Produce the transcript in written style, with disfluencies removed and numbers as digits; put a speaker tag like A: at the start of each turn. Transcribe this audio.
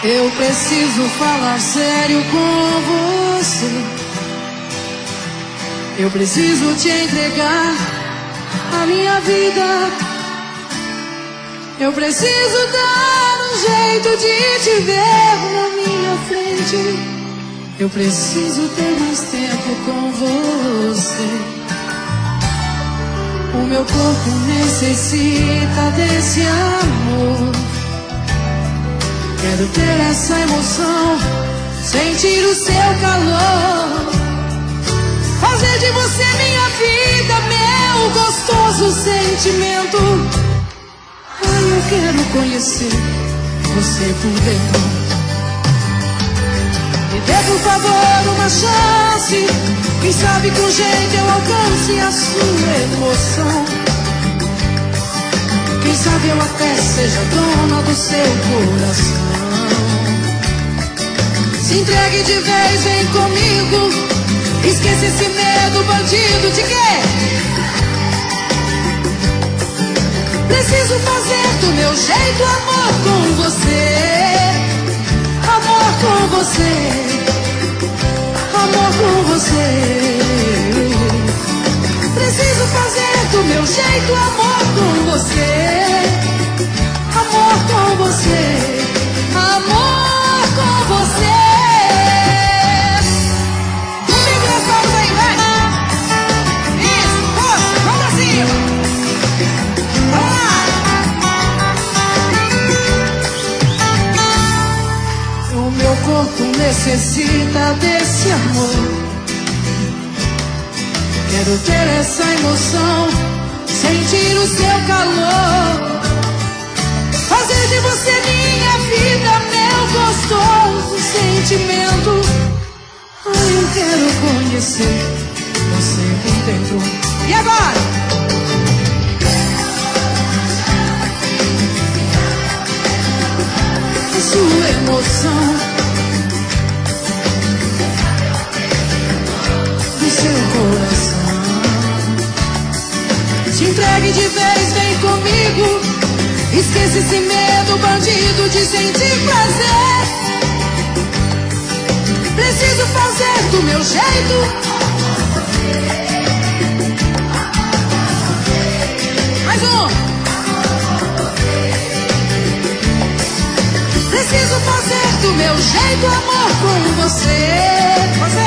A: Eu preciso falar sério com você. Eu preciso te entregar a minha vida. Eu preciso dar um jeito de te ver na minha frente. Eu preciso ter mais tempo com você. O meu corpo necessita desse amor. Quero ter essa emoção, sentir o seu calor, fazer de você minha vida, meu gostoso sentimento. Ai, eu quero conhecer você por dentro. Me dê, por favor, uma chance. Quem sabe com jeito eu alcance a sua emoção. Quem sabe eu até seja dona do seu coração. Se entregue de vez, vem comigo. Esqueça esse medo, bandido de quê? Preciso fazer do meu jeito amor com você. Amor com você. Amor com você. Preciso fazer do meu jeito amor com você. Amor com você. Amor com você. Comigo nós vamos aí, vai. Isso, força, vamos pra cima. Vamos lá. O meu corpo necessita desse amor. Quero ter essa emoção, sentir o seu calor, fazer de você minha vida, meu gostoso sentimento. Ai, eu quero conhecer você por dentro. E agora? A sua emoção, do seu coração. Se entregue de vez, vem comigo. Esqueça esse medo, bandido, de sentir prazer. Preciso fazer do meu jeito. Mais um. Preciso fazer do meu jeito amor com você. Você.